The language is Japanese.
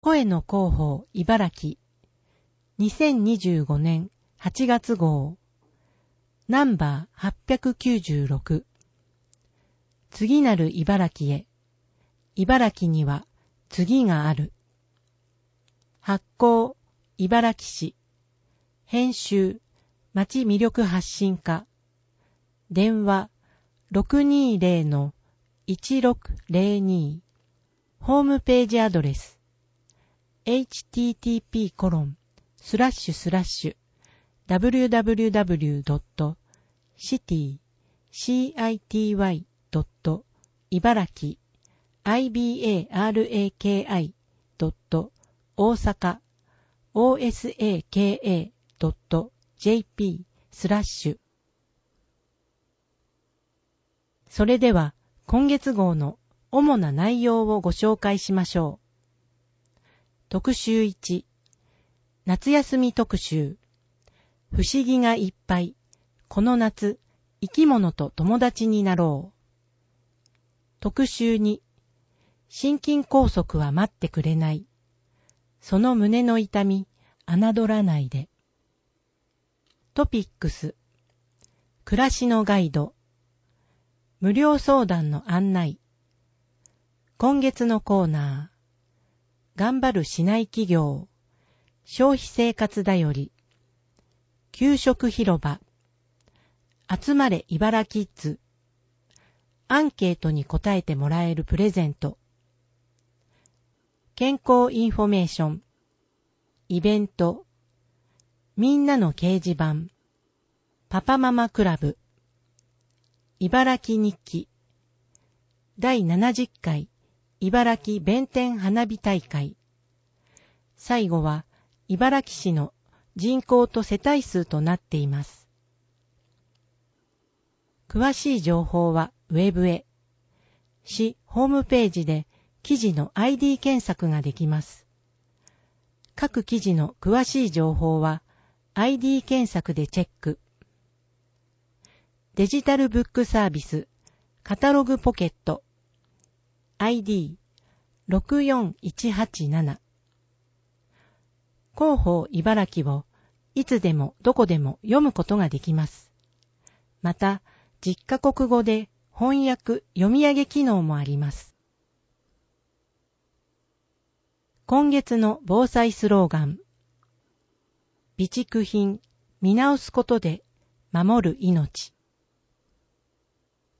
声の広報茨城2025年8月号ナンバー896次なる茨城へ茨城には次がある発行茨城市編集町魅力発信課電話 620-1602 ホームページアドレスhttp://www.city-osaka.osaka.jp/ それでは今月号の主な内容をご紹介しましょう。特集1夏休み特集不思議がいっぱいこの夏生き物と友達になろう。特集2心筋梗塞は待ってくれないその胸の痛み侮らないで。トピックス暮らしのガイド無料相談の案内今月のコーナー頑張る市内企業消費生活だより給食広場集まれ茨キッズアンケートに答えてもらえるプレゼント健康インフォメーションイベントみんなの掲示板パパママクラブ茨城日記第70回茨城弁天花火大会最後は茨城市の人口と世帯数となっています。詳しい情報はウェブへ市ホームページで記事の ID 検索ができます。各記事の詳しい情報は ID 検索でチェック。デジタルブックサービスカタログポケットID64187 広報茨城をいつでもどこでも読むことができます。また、10カ国語で翻訳読み上げ機能もあります。今月の防災スローガン備蓄品見直すことで守る命